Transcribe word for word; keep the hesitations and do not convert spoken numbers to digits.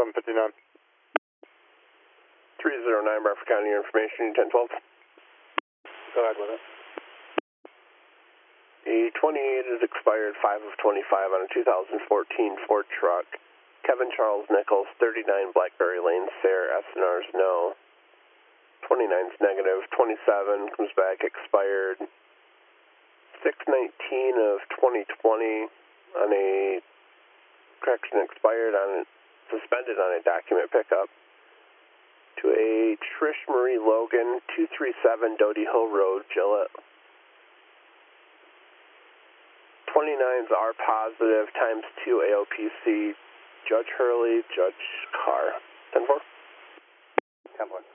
seven fifty-nine. three zero nine, Bradford County, your information, ten twelve. Go ahead with it. A twenty-eight is expired, five of twenty-five on a two thousand fourteen Ford truck. Kevin Charles Nichols, thirty-nine Blackberry Lane, Sayre, S N Rs no. twenty-nine is negative, twenty-seven comes back expired. six nineteen of twenty twenty on a, correction, expired on, suspended on a document pickup. To a Trish Marie Logan, two three seven Doty Hill Road, Gillette. twenty-nines are positive, times two A O P C, Judge Hurley, Judge Carr. ten four. ten four.